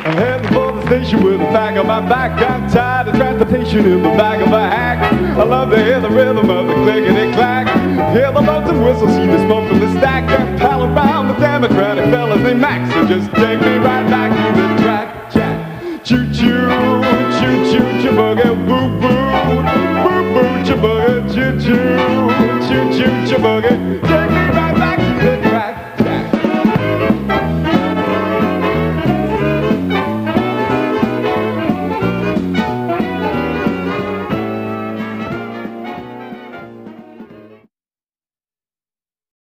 I'm heading for the station with the back of my back. I'm tired of transportation in the back of a hack. I love to hear the rhythm of the clickety-clack. Hear the lonesome whistle, see the smoke from the stack. And pal around the Democratic fellas named Max. So just take me right back to the track. Choo-choo, choo-choo, choo-boogie, boo-boo. Boo-boo, choo-boogie, choo-choo, choo-choo, choo-boogie.